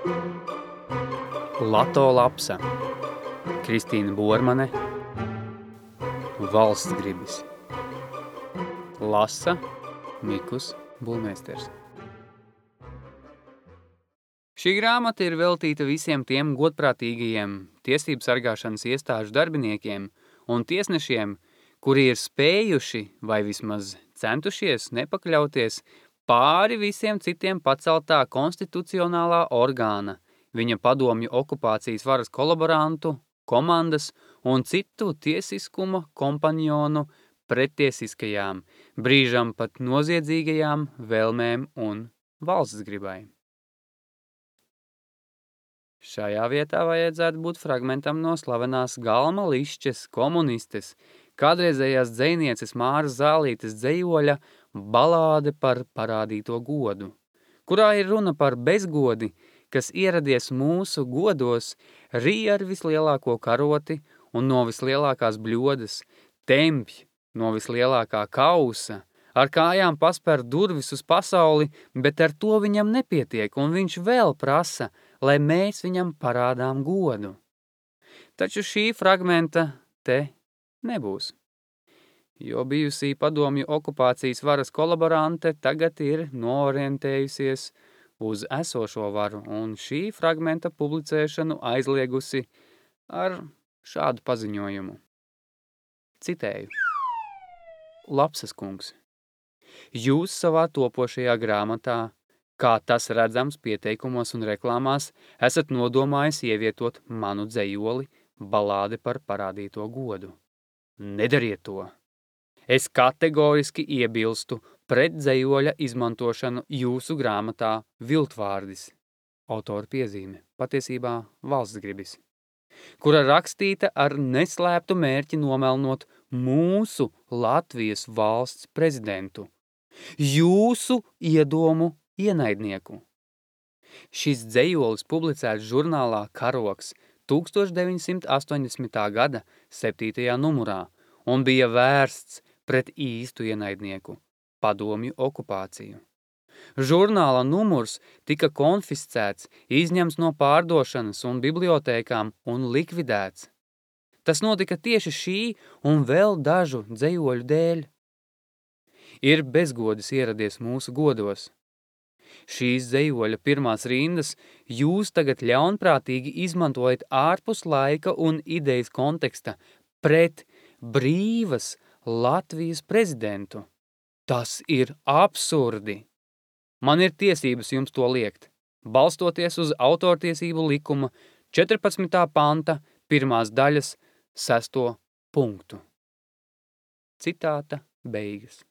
Lato Lapsa, Kristīna Bormane, Valsts gribis. Lasa Mikus Bulmeisters. Šī grāmata ir veltīta visiem tiem godprātīgajiem tiesību sargāšanas iestāžu darbiniekiem un tiesnešiem, kuri ir spējuši vai vismaz centušies nepakļauties pāri visiem citiem paceltā konstitucionālā orgāna, viņa padomju okupācijas varas kolaborantu, komandas un citu tiesiskuma kompanjonu prettiesiskajām, brīžam pat noziedzīgajām vēlmēm un valsts gribai. Šajā vietā vajadzētu būt fragmentam no slavenās Galma Lišķes komunistes, kādreizējās dzejnieces Māras Zālītes dzejoļa Balāde par parādīto godu, kurā ir runa par bezgodi, kas ieradies mūsu godos, rī ar vislielāko karoti un no vislielākās bļodas, tempj no vislielākā kausa, ar kājām pasper durvis uz pasauli, bet ar to viņam nepietiek, un viņš vēl prasa, lai mēs viņam parādām godu. Taču šī fragmenta te nebūs, jo bijusī padomju okupācijas varas kolaborante tagad ir noorientējusies uz esošo varu, un šī fragmenta publicēšanu aizliegusi ar šādu paziņojumu. Citēju. Lapsas kungs, jūs savā topošajā grāmatā, kā tas redzams pieteikumos un reklāmās, esat nodomājis ievietot manu dzejoli Balāde par parādīto godu. Nedariet to! Es kategoriski iebilstu pret dzejoļa izmantošanu jūsu grāmatā viltvārdis, autora piezīme, patiesībā valsts gribis, kura rakstīta ar neslēptu mērķi nomelnot mūsu Latvijas valsts prezidentu, jūsu iedomu ienaidnieku. Šis dzejolis publicēts žurnālā Karoks 1980. gada 7. numurā un bija vērsts pret īstu ienaidnieku, padomju okupāciju. Žurnāla numurs tika konfiscēts, izņemts no pārdošanas un bibliotēkām un likvidēts. Tas notika tieši šī un vēl dažu dzejoļu dēļ. Ir bezgodis ieradies mūsu godos. Šīs dzejoļa pirmās rindas jūs tagad ļaunprātīgi izmantojat ārpus laika un idejas konteksta pret brīvas Latvijas prezidentu. Tas ir absurdi. Man ir tiesības jums to liekt, balstoties uz autortiesību likuma 14. panta 1. daļas 6. punktu. Citāta beigas.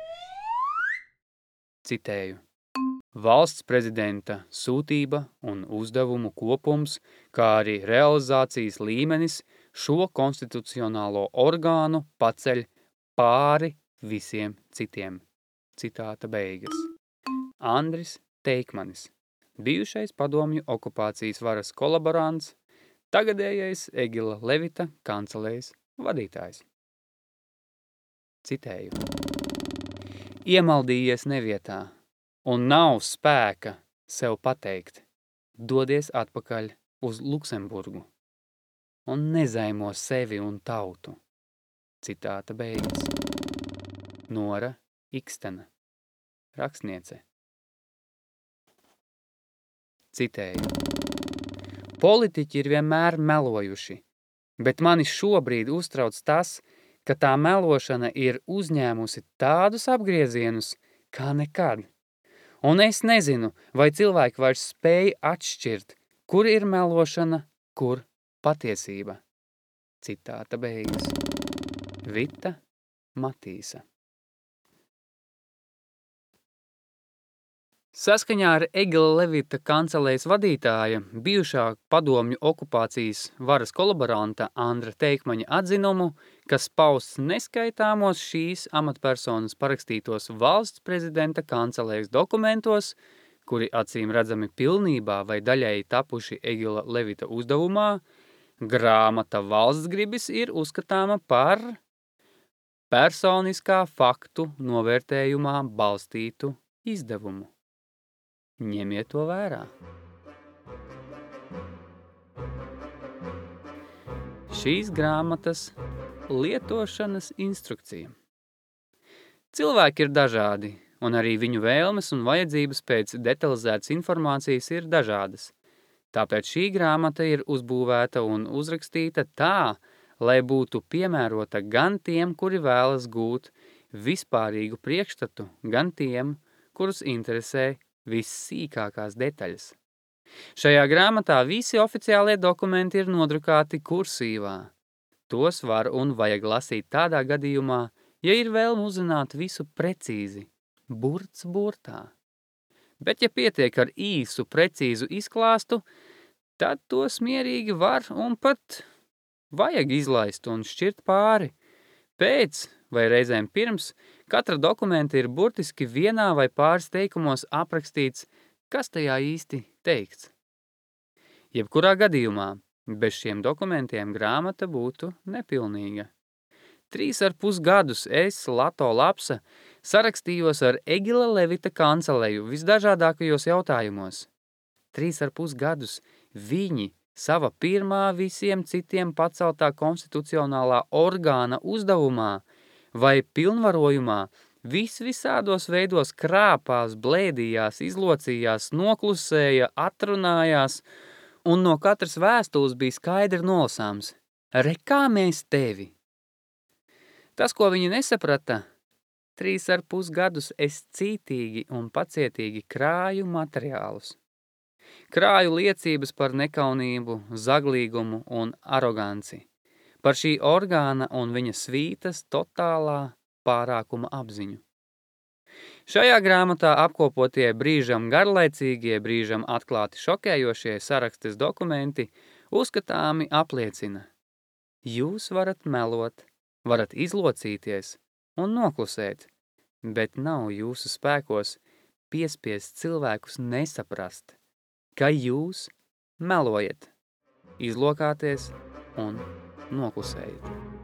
Citēju. Valsts prezidenta sūtība un uzdevumu kopums, kā arī realizācijas līmenis šo konstitucionālo orgānu paceļ pāri visiem citiem. Citāta beigas. Andris Teikmanis, bijušais padomju okupācijas varas kolaborants, tagadējais Egila Levita kancelējas vadītājs. Citēju. Iemaldījies nevietā un nav spēka sev pateikt, dodies atpakaļ uz Luksemburgu un nezaimo sevi un tautu. Citāta beigas. Nora Ikstena, rakstniece. Citēju. Politiķi ir vienmēr melojuši, bet mani šobrīd uztrauc tas, ka tā melošana ir uzņēmusi tādus apgriezienus kā nekad. Un es nezinu, vai cilvēki vairs spēj atšķirt, kur ir melošana, kur patiesība. Citāta beigas. Vita Matīsa. Saskaņā ar Egila Levita kancelējas vadītāja, bijušā padomju okupācijas varas kolaboranta Andra Teikmaņa atzinumu, kas pausts neskaitāmos šīs amatpersonas parakstītos valsts prezidenta kancelējas dokumentos, kuri acīm redzami pilnībā vai daļēji tapuši Egila Levita uzdevumā, grāmata Valsts gribis ir uzskatāma par personiskā faktu novērtējumā balstītu izdevumu. Ņemiet to vērā. Šīs grāmatas lietošanas instrukcija. Cilvēki ir dažādi, un arī viņu vēlmes un vajadzības pēc detalizētas informācijas ir dažādas. Tāpēc šī grāmata ir uzbūvēta un uzrakstīta tā, lai būtu piemērota gan tiem, kuri vēlas gūt vispārīgu priekšstatu, gan tiem, kurus interesē vissīkākās detaļas. Šajā grāmatā visi oficiālie dokumenti ir nodrukāti kursīvā. Tos var un vajag lasīt tādā gadījumā, ja ir vēlme uzzināt visu precīzi, burts burtā. Bet ja pietiek ar īsu, precīzu izklāstu, tad tos mierīgi var un pat vajag izlaist un šķirt pāri. Pēc vai reizēm pirms katra dokumenta ir burtiski vienā vai pāris teikumos aprakstīts, kas tajā īsti teikts. Jebkurā gadījumā, bez šiem dokumentiem grāmata būtu nepilnīga. 3,5 gadus es, Lato Lapsa, sarakstījos ar Egila Levita kanceleju visdažādākajos jautājumos. 3,5 gadus viņi sava pirmā visiem citiem paceltā konstitucionālā orgāna uzdevumā vai pilnvarojumā visādos veidos krāpās, blēdījās, izlocījās, noklusēja, atrunājās, un no katras vēstules bija skaidri nolasāms. Rekā mēs tevi! Tas, ko viņi nesaprata, 3,5 gadus es cītīgi un pacietīgi krāju materiālus. Krāju liecības par nekaunību, zaglīgumu un aroganci, par šī orgāna un viņa svītas totālā pārākuma apziņu. Šajā grāmatā apkopotie brīžam garlaicīgie, brīžam atklāti šokējošie sarakstes dokumenti uzskatāmi apliecina. Jūs varat melot, varat izlocīties un noklusēt, bet nav jūsu spēkos piespiest cilvēkus nesaprast, ka jūs melojat, izlokāties un noklusējat.